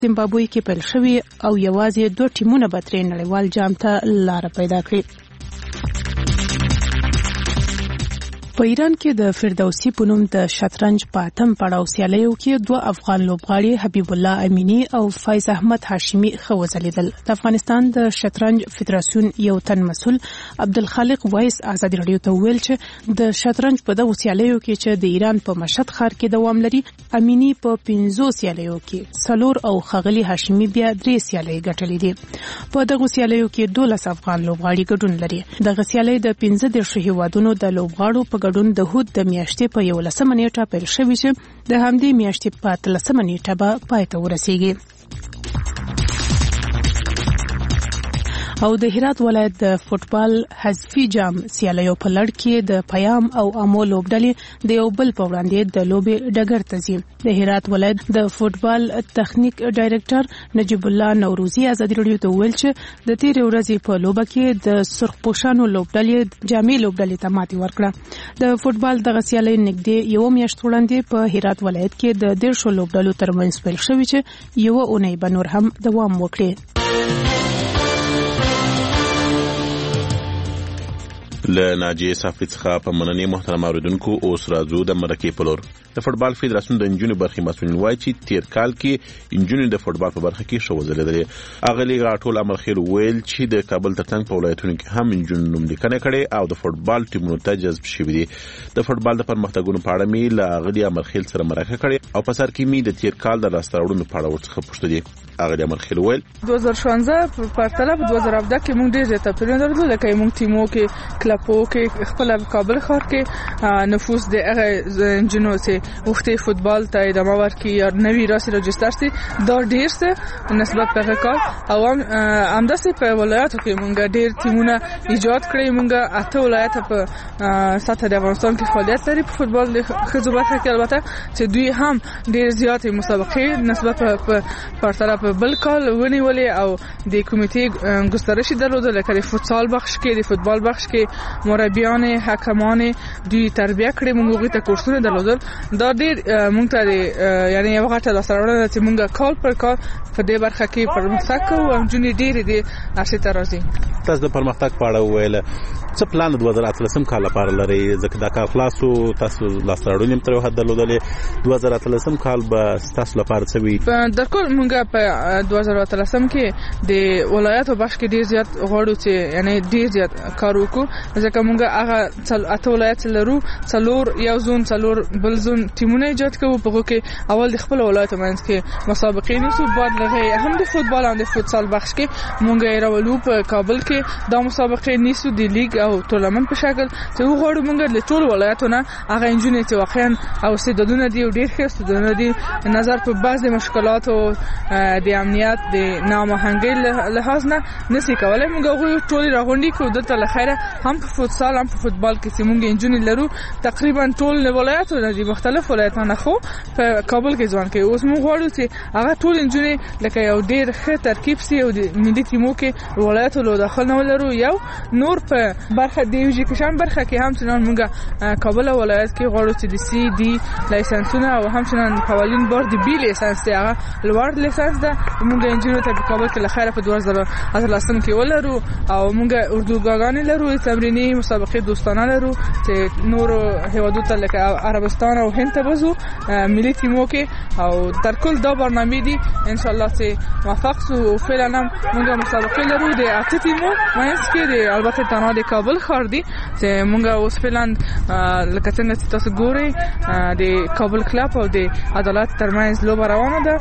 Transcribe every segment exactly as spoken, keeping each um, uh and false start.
زیمبابوې کې پیل شوی او یوازې دوه ټیمونه به ترې نړیوال جام ته لاره پیدا کړي. په ایران کې د فردوسی په نوم د شطرنج په اتم پړاو سیالیو کې دوه افغان لوبغاړي حبیب الله امینی او فیض احمد هاشمی ښه وځلیدل. د افغانستان د شطرنج فدراسیون یو تن مسؤل عبدالخالق وایس ازادي رادیو ته ویل چې د شطرنج په دغه سیالیو کې چې د ایران په مشهد ښار کې دوام لري، امینی په پنځو سیالیو کې څلور او ښاغلي هاشمی بیا درې سیالۍ ګټلې دي. په دغه سیالیو کې دولس افغان لوبغاړي ګډون لري. دغه سیالۍ د پنځه دېرشو هیوادونو د لوبغاړو په ګډون د هود د میاشتې په یولسمه نیټه پیل شوی چې د همدې میاشتې په اتلسمه نیټه به پای ته ورسیږي. او د هرات ولایت د فوټبال حذفي جام سیالیو په لړ کې د پیام او امو لوبډلې د یو بل په وړاندې د لوبې ډګر ته ځي. د هرات ولایت د فوټبال تخنیک ډایرکټر نجیب الله نوروزی ازادي رادیو ته ویل چې د تیرې ورځې په لوبه کې د سرخپوشانو لوبډلې جامع لوبډلې ته ماتې ورکړه. د فوټبال دغه سیالۍ نږدې یو میاشت وړاندې په هرات ولایت کې د دیرشو لوبډلو ترمنځ پیل شوې چې یو اونۍ به نور هم دوام وکړي. له ناجیه صافی څخه په مننې محترم اوریدونکو اوس راځو د مرکې په لور. د فوټبال فدراسیون د انجونو برخې مسؤلین وایي چې تیر کال کې انجونو د فوټبال په برخه کې ښه وځلیدلې. اغلی غاټول امرخیل ویل چې د کابل ترڅنګ په ولایتونو کې هم انجونو نوملیکنه کړې او د فوټبال ټیمونو ته جذب شوي دي. د فوټبال د پرمختګونو په اړه مې له اغلی امرخیل سره مرکه کړې او په سر کې مې د تیر کال د لاسته راوړنو په اړه ورڅخه پوښتنې. اغلی امرخیل ویل دوه هزار و شانزده په پرتله په دوه هزار و هفده کې موږ ډېر زیات توپیرونه درلودل، لکه موږ ټیمو کې کلبو کې خپل کابل ښار کې نفوس د هغه انجونو چې وختي فوټبال ته ادامه ورکړي یا نوی راسي رجستر سي دا ډیر څه نسبت په کال او همداسې په ولایتو کې مونږ ډیر ټیمونه ایجاد کړی. مونږ اته ولایت په سطح د افغانستان کې فعالیت لري په فوټبال د ښځو برخه کې، البته چې دوی هم ډیر زیاتې مسابقې نسبت په پرتله په بل کال ونیولې او د کمیټې ګسترش درلوده، لکه د فوتسال بخش کې د فوټبال بخش کې مربیان حکمان دوی تربیه کړې، مونږ غوښته کورسونه درلودل. دا ډیر مونږ ته یعنی یو غټه لاسته راوړنه چې مونږ کال پر کال په دې برخه کې پرمختګ کوو او جونې ډېرې دي هڅې ته راځي. تاسو د پرمختګ په اړه وویل، څه پلان د دوه زره اتلسم کال لپاره لرئ؟ ځکه دا کال خلاصو تاسو لاسته راوړنې هم تر یو حده درلودلې، دوه زره اتلسم کال به ستاسو لپاره څه وي؟ در کل مونږ په دوه زره اتلسم کې د ولایتو بخش کې ډېر زیات غواړو چې یعنی ډېر زیات کار وکړو، ځکه مونږ هغه اته ولایت لرو، څلور یو زون څلور بل زون ټیمونه ایجاد کوو. په کې اول د خپل ولایت منځ کې مسابقې نیسو، بعد لغه هم د فوتبال او د فوتسال بخش کې مونږ یې راولو په کابل کې دا مسابقې نیسو د لیګ او ټورنمنت په شکل چې وغواړو مونږ له ټول ولایتونو هغه انجونې چې واقعا او استعدادونه دي ډېر ښه استعدادونه دي نظر په بعض مشکلات او د امنیت د نامهنګۍ لحاظ نه نسی کولای. مونږ غوښتو ټول راغونډي کو دلته لخيره هم په فوتسال هم په فوتبال کې چې مونږ انجونې لرو تقریبا ټول ولایتونه دي، مختلف ولایتونه خو په کابل کې ځوان کې. اوس موږ غواړو چې هغه ټول انجونې لکه یو ډېر ښه ترکیب سي او د ملي ټیمو کې ولایتو له داخل نه ولرو. یو نور په برخه د ایجوکیشن برخه کې هم څنګه مونږ کابل ولایت کې غواړو چې د سی ډي لایسنسونه او هم څنګه قوانین بور د بي لایسنس دی هغه لوړ لایسنس ده مونږ انجونې ته په کابل کې لخيره په دوه زره اتلسم کې ولرو او مونږ اردوګاګانې لرو، تمرینی مسابقې دوستانه لرو چې نور هیوادو ته لکه عربستان او هند ته وځو ملي ټیمو کې او تر کل دا برنامه دي ان شاء الله چې موفق سو. فعلا هم مونږ مسابقې لرو د اته ټیمو مینس کې د البته تنها د کابل ښار دي چې مونږ اوس فعلا لکه څنګه چې تاسو ګورئ د کابل کلب او د عدالت ترمنځ لوبه روانه ده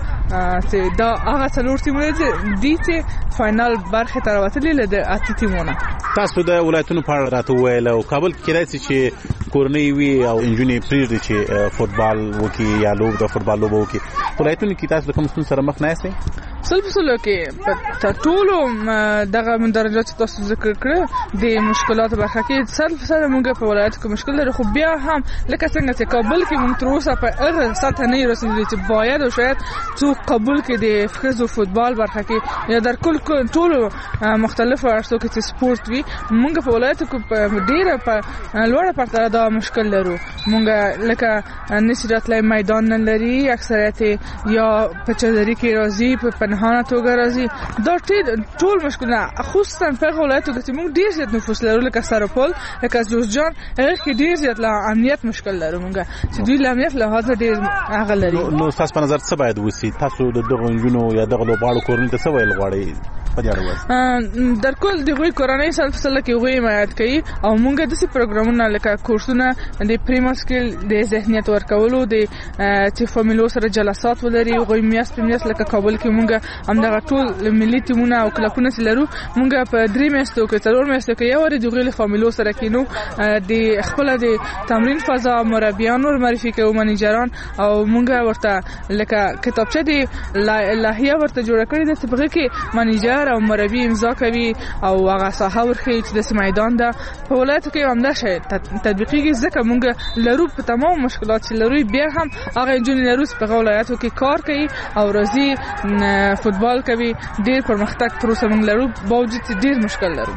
چې دا هغه څلور ټیمونه دي چې فائنل برخه ته راوتلي د اته ټیمونه. تاسو د ولایتونو په اړه راته وویل او کابل کې راځي چې کورنۍ وي او انجونې پریږدي چې فوټبال وکي یا لوب د فوټبال لوب وکي، ولایتونو کې تاسو کوم څه سره مخ نه یاستئ؟ سل په سلو کې په ټولو دغه مندرجات چې تاسو ذکر کړ د مشکلات برخه کې سل په سل موږ په ولایت کې مشکل لري، خو بیا هم لکه څنګه چې کابل کې موږ تر اوسه په هغه سطح نه رسیدلي چې باید او شاید څوک قبول کړي د ښځو فوتبال برخه کې یا در کل ټولو مختلفو ارسو کې چې سپورت وي. موږ په ولایت کې ډیره په لوړه پرته دا مشکل لرو. موږ لکه نشرات لای میدان نه لري، اکثریت یا په چادري کې راځي، په پنهانه توګه راځي. دا ټول مشکلونه خصوصا په ولایتو کې موږ ډیر زیات نفوس لرو، لکه سرپل، لکه جوزجان، هغه کې ډیر زیات لا امنیت مشکل لرو موږ چې دوی لا امنیت له هغه ډیر هغه لري. نو تاسو په نظر څه باید وسی؟ تاسو د دغه نجونو یا دغه لوبغاړو کورنۍ ته څه ویل غواړئ په دې اړه؟ در کل دغه کورنۍ سره فصله کې وی حمایت کوي او موږ د څه پروګرامونه لکه کورسونه د پریما سکل د ذهنیت ورکولو د چې فامیلو سره جلسات ولري، غوي میاس په میاس لکه کابل کې موږ همدغه ټول ملي ټیمونه او کلبونه لرو. موږ په درې میاشتو کې څلور میاشتو کې یو ور د غوي فامیلو سره کینو د خپل د تمرین فضا مربیان ور معرفي کوي، منیجران، او موږ ورته لکه کتابچه دی لایحه ورته جوړ کړی د طبقه کې منیجر او مربي امضا کوي او هغه ساحه ورخي چې د میدان ده. په ولایتو کې هم دا شی تطبیقي ځکه موږ لرو په تمام مشکلات چې لرو، بیا هم هغه انجونې لرو په ولایتو کې کار کوي او راځي فوتبال کوي. ډیر پرمختګ تر اوسه موږ لرو باوجود چې ډیر مشکل لرو.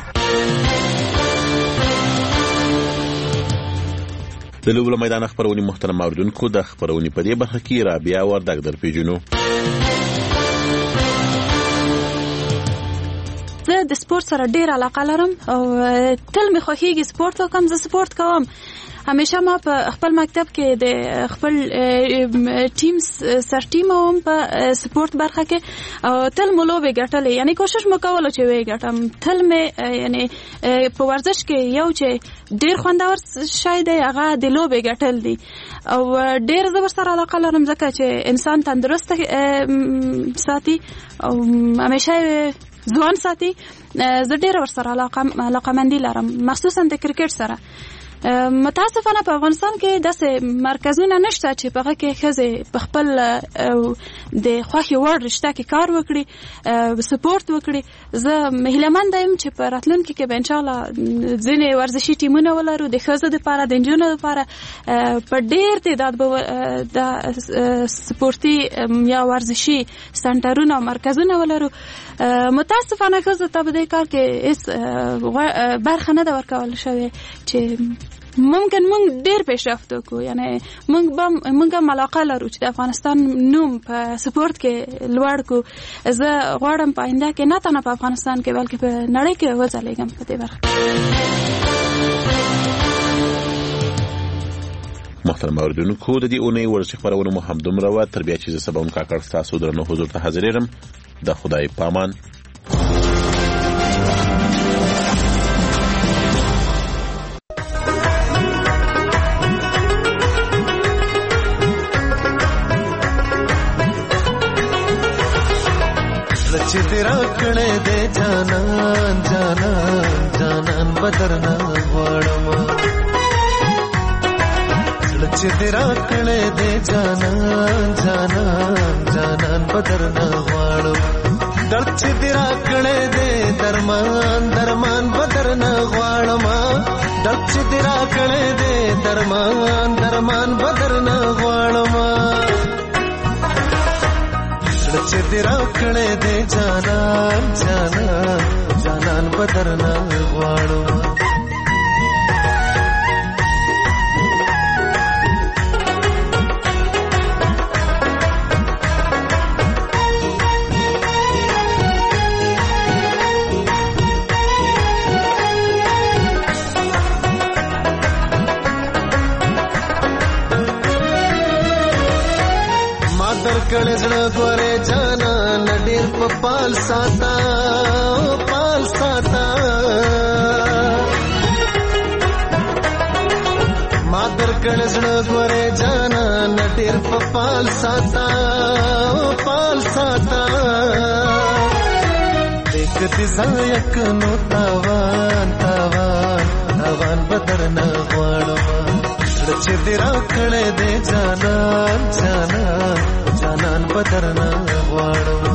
د لوبو میدان خبرونې محترم اوریدونکو، د خبرونې په دې برخه کې رابعه وردګ در پیژنو. زه د سپورت سره ډیر علاقه لرم او تل مې خوښیږي سپورت وکم. زه سپورت کوم همیشه. ما په خپل مکتب کې د خپل ټیم سر ټیم هم په سپورت برخه کې او تل مو لوبې ګټلې، یعنی کوشش مو کوله چې وې ګټم. تل مې یعنی په ورزش کې یو چې ډیر خوندور شای دی هغه د لوبې ګټل دي او ډیر زبر سره علاقه لرم ځکه چې انسان تندرست ساتي او همیشه ځوان ساتي. زه ډیر ور سره علاقه علاقه مندي لرم، مخصوصا د کرکټ سره. متاسفانه په افغانستان کې داسې مرکزونه نشته چې په هغه کې ښځې په خپل د خوښې وړ رشته کې کار وکړي، سپورت وکړي. زه هیلهمنده یم چې په راتلونکي کې به انشاءالله ځینې ورزشي ټیمونه ولرو د ښځو دپاره، د نجونو دپاره په ډېر تعداد به د سپورتي یا ورزشي سنټرونه او مرکزونه ولرو. متاسفانه ښځو ته په دې کار کې هیڅ برخه نه ده ورکول شوې چې ممکن مونږ ډیر پیشرفت وکړو. یعنی مونږ به مونږ هم علاقه لرو چې د افغانستان نوم په سپورت کې لوړ کړو. زه غواړم په آینده کې نه تنه په افغانستان کې بلکې په نړۍ کې وځلیږم په دې برخه. محترم اوریدونکو، د دې اونۍ ورزشي خبرونه مو همدومره وه. تر بیا چې زه سبا هم کاکړ ستاسو درنو حضور ته حاضرېږم. د خدای پامان. چې تیرا کړه دې جانان جانان جانان بدرنا غواړم، چې تیرا کړه دې جانان جانان جانان بدرنا غواړم. درد چې تیرا کړه دې درمان درمان بدرنا غواړم. درد چې تیرا کړه دې درمان درمان بدرنا غواړم. چې تیرا کړه دې جانان جانان جانان بدرنا غواړم. کړه زړه ګوره جانان ډېر په پال ساته پال ساته. ما در کړه زړه ګوره جانان ډېر په پال ساته پال ساته. دکتي زایک نو تاوان تاوان تاوان بدرنا غواړم. چې دې را کړه دې جانان جانان جانان بدرنا غواړم.